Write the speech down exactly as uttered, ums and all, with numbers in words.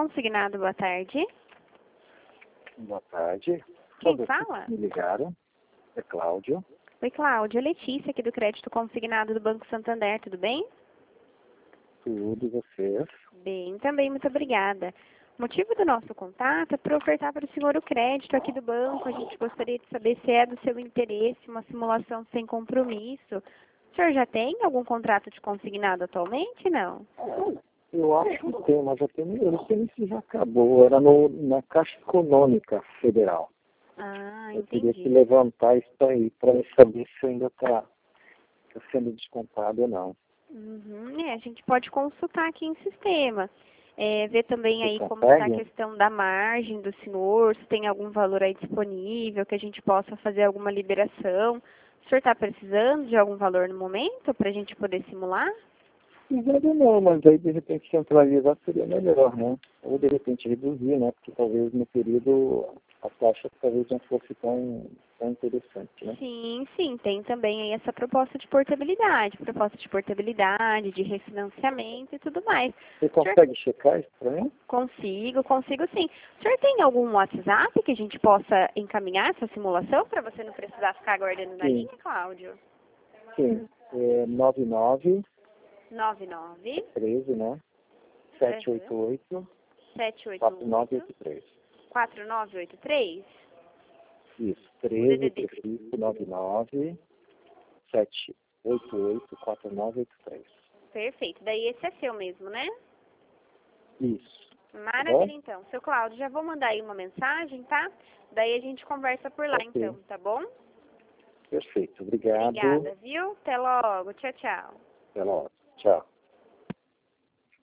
Consignado, boa tarde. Boa tarde. Quem Todos fala? Me ligaram. É Cláudio. Oi, Cláudia. Letícia, aqui do Crédito Consignado do Banco Santander, tudo bem? Tudo, e vocês? Bem, também, muito obrigada. O motivo do nosso contato é para ofertar para o senhor o crédito aqui do banco. A gente gostaria de saber se é do seu interesse uma simulação sem compromisso. O senhor já tem algum contrato de consignado atualmente, não? Eu acho que tem, mas eu, tenho, eu não sei nem se já acabou. Era no, na Caixa Econômica Federal. Ah, Eu teria que entendi. levantar isso aí para saber se ainda está tá sendo descontado ou não. Uhum. É, a gente pode consultar aqui em sistema. É, ver também Você aí como está a consegue? questão da margem do senhor, se tem algum valor aí disponível, que a gente possa fazer alguma liberação. O senhor está precisando de algum valor no momento para a gente poder simular? Precisado não, mas aí de repente centralizar seria melhor, né? Ou de repente reduzir, né? Porque talvez no período a taxa talvez não fosse tão, tão interessante, né? Sim, sim, tem também aí essa proposta de portabilidade, proposta de portabilidade, de refinanciamento e tudo mais. Você O senhor consegue checar isso para mim? consigo, consigo sim. O senhor tem algum WhatsApp que a gente possa encaminhar essa simulação para você não precisar ficar aguardando na Sim, linha, Cláudio? sim. É nove nove nove nove treze, né? sete oito oito sete oito quatro nove oito oito três. quatro nove oito três. Isso, O treze, D D D. prefixo nove nove sete oito oito quatro nove oito três. Perfeito. Daí esse é seu mesmo, né? Isso. Tá Maravilha, bom? então. Seu Cláudio, já vou mandar aí uma mensagem, tá? Daí a gente conversa por lá, Ok. então, tá bom? Perfeito. Obrigado. Obrigada, viu? Até logo. Tchau, tchau. Até logo. Tchau.